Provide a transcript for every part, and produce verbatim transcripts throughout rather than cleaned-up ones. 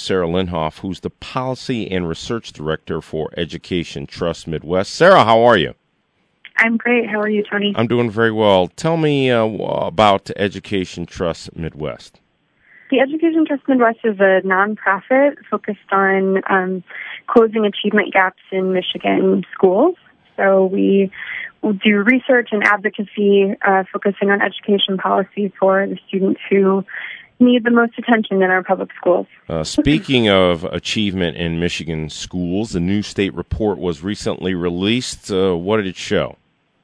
Sarah Linhoff, who's the Policy and Research Director for Education Trust Midwest. Sarah, how are you? I'm great. How are you, Tony? I'm doing very well. Tell me uh, about Education Trust Midwest. The Education Trust Midwest is a nonprofit focused on um, closing achievement gaps in Michigan schools. So we do research and advocacy uh, focusing on education policy for the students who need the most attention in our public schools. Uh, speaking of achievement in Michigan schools, the new state report was recently released. Uh, what did it show?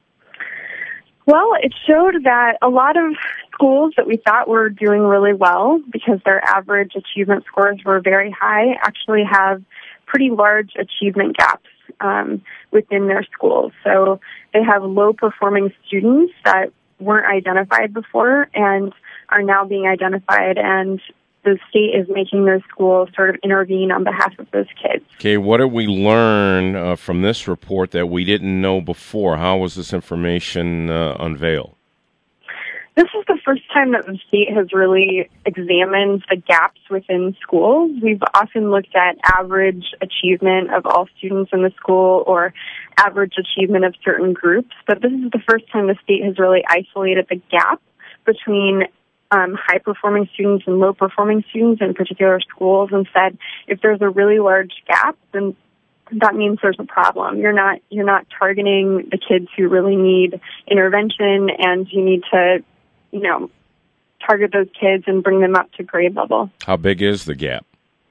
Well, it showed that a lot of schools that we thought were doing really well because their average achievement scores were very high actually have pretty large achievement gaps um, within their schools. So they have low-performing students that weren't identified before and are now being identified, and the state is making those schools sort of intervene on behalf of those kids. Okay, what did we learn uh, from this report that we didn't know before? How was this information uh, unveiled? This is the first time that the state has really examined the gaps within schools. We've often looked at average achievement of all students in the school or average achievement of certain groups, but this is the first time the state has really isolated the gap between um, high-performing students and low-performing students in particular schools and said if there's a really large gap, then that means there's a problem. You're not you're not targeting the kids who really need intervention, and you need to, you know, target those kids and bring them up to grade level. How big is the gap?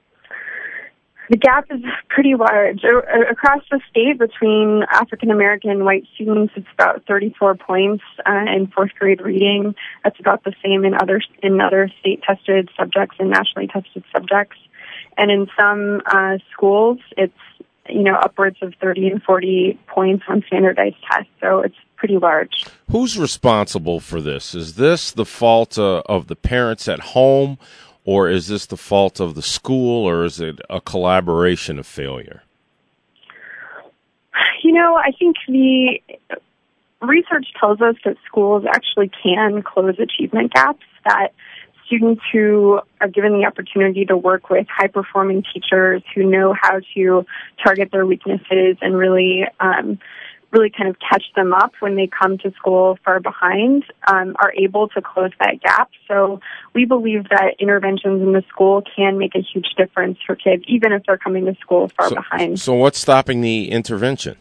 The gap is pretty large. Across the state, between African-American and white students, it's about thirty-four points uh, in fourth grade reading. That's about the same in other in other state-tested subjects and nationally tested subjects. And in some uh, schools, it's, you know, upwards of thirty and forty points on standardized tests. So it's pretty large. Who's responsible for this? Is this the fault uh, of the parents at home, or is this the fault of the school, or is it a collaboration of failure? You know, I think the research tells us that schools actually can close achievement gaps, that students who are given the opportunity to work with high-performing teachers who know how to target their weaknesses and really um, really kind of catch them up when they come to school far behind, um, are able to close that gap. So we believe that interventions in the school can make a huge difference for kids, even if they're coming to school far so, behind. So what's stopping the intervention?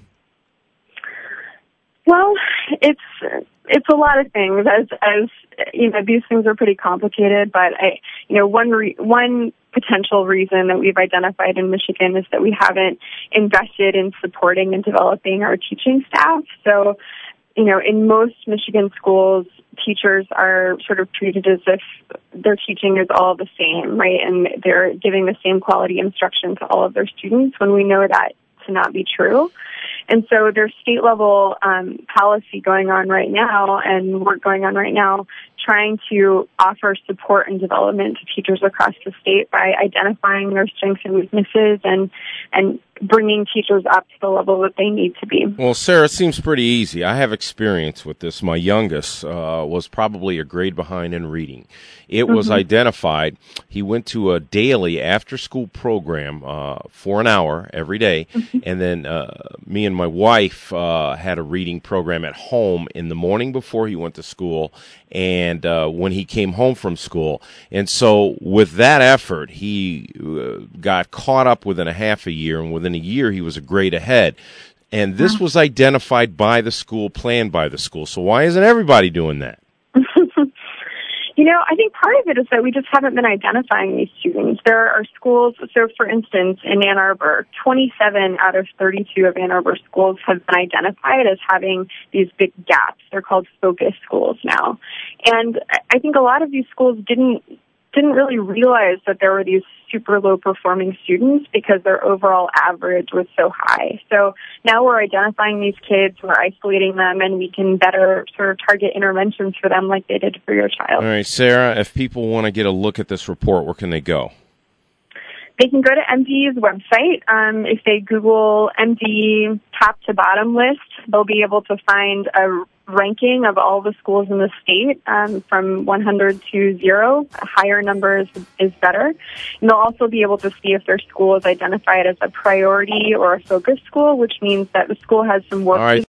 Well, it's it's a lot of things. As as you know, these things are pretty complicated. But I, you know, one re- one potential reason that we've identified in Michigan is that we haven't invested in supporting and developing our teaching staff. So, you know, in most Michigan schools, teachers are sort of treated as if their teaching is all the same, right? And they're giving the same quality instruction to all of their students, when we know that to not be true. And so there's state-level um, policy going on right now and work going on right now trying to offer support and development to teachers across the state by identifying their strengths and weaknesses and and bringing teachers up to the level that they need to be. Well, Sarah, it seems pretty easy. I have experience with this. My youngest uh, was probably a grade behind in reading. It mm-hmm. was identified. He went to a daily after-school program uh, for an hour every day, mm-hmm. and then uh, me and my wife uh, had a reading program at home in the morning before he went to school and uh, when he came home from school. And so with that effort, he uh, got caught up within a half a year, and within a year he was a grade ahead. And this was identified by the school, planned by the school. So why isn't everybody doing that? You know, I think part of it is that we just haven't been identifying these students. There are schools, so for instance, in Ann Arbor, twenty-seven out of thirty-two of Ann Arbor schools have been identified as having these big gaps. They're called focus schools now. And I think a lot of these schools didn't didn't really realize that there were these super low performing students because their overall average was so high. So now we're identifying these kids, we're isolating them, and we can better sort of target interventions for them like they did for your child. All right, Sarah, if people want to get a look at this report, where can they go? They can go to M D E's website. Um, if they Google M D top to bottom list, they'll be able to find a ranking of all the schools in the state um, from one hundred to zero. A higher number is, is better. And they'll also be able to see if their school is identified as a priority or a focus school, which means that the school has some work All right. to